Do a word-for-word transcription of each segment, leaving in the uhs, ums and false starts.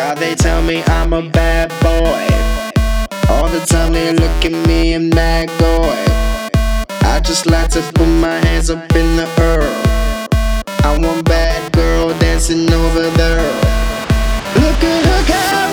God, they tell me I'm a bad boy. All the time they look at me and mad boy. I just like to put my hands up in the air. I want bad girl dancing over there. Look at her go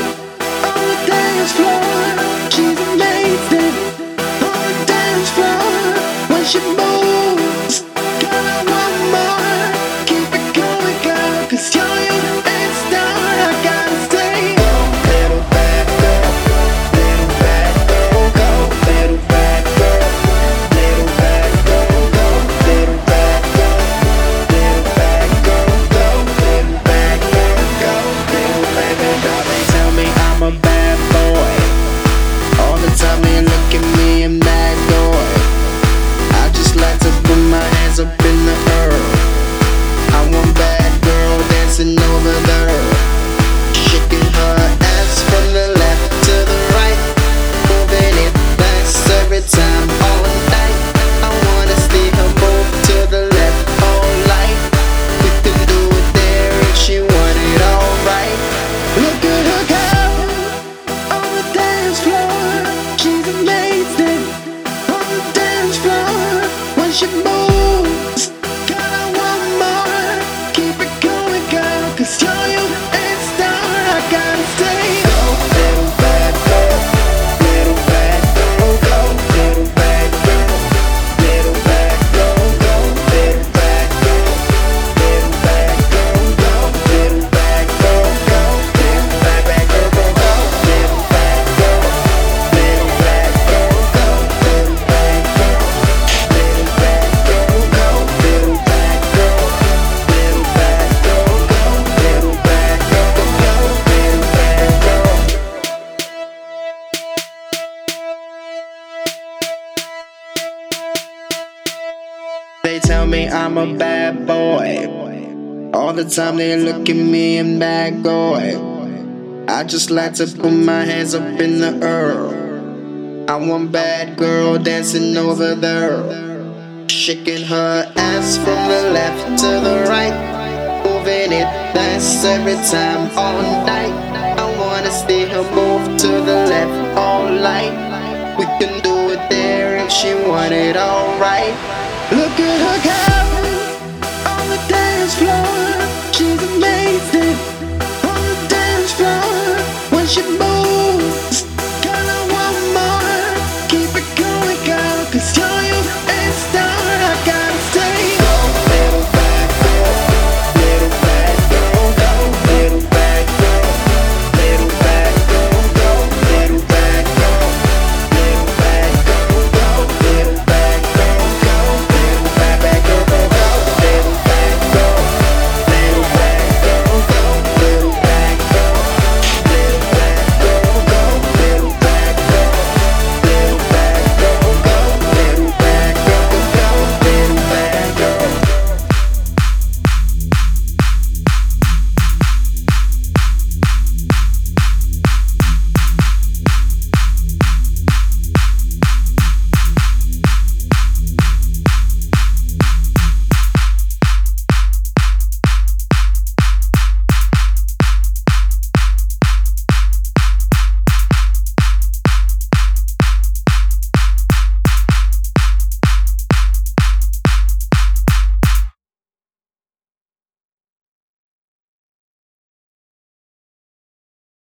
on the dance floor. She's amazing on the dance floor. When she moves, girl, I want more. Keep it going, girl, 'cause you're you and star. I gotta say, go, little bad girl, little bad girl, go, little bad girl, little bad girl, go, little bad girl, little bad girl, go, little bad girl, go, little bad girl. They tell me I'm a bad boy. All the time they look at me and mad boy. I just like to put my hands up in the air. I want bad girl dancing over there, shaking her ass from the left to the right, moving it fast every time all night. I wanna see her move to the left all night. We can do it there if she want it alright. Look at her go on the dance floor. She's amazing on the dance floor. When she moves, girl, I want more. Keep it going, girl, 'cause you're you and star. I gotta say, go, little bad girl, little bad girl, go, little bad girl, little bad girl, go, little bad girl, little bad girl, go, little bad girl, go, little bad bad girl, go, go, little bad girl, little bad girl, go, little bad girl, little bad girl, go, little bad girl, little bad girl, go, little bad girl, go, little bad girl. They tell me I'm a bad boy. All the time they look at me and bad boy. I just like to put my hands up in the air. I want bad girl dancing over there, shaking her ass from the left to the right, moving it fast every time all night. I wanna see her move to the left all night. We can do it there if she want it alright. Look at her go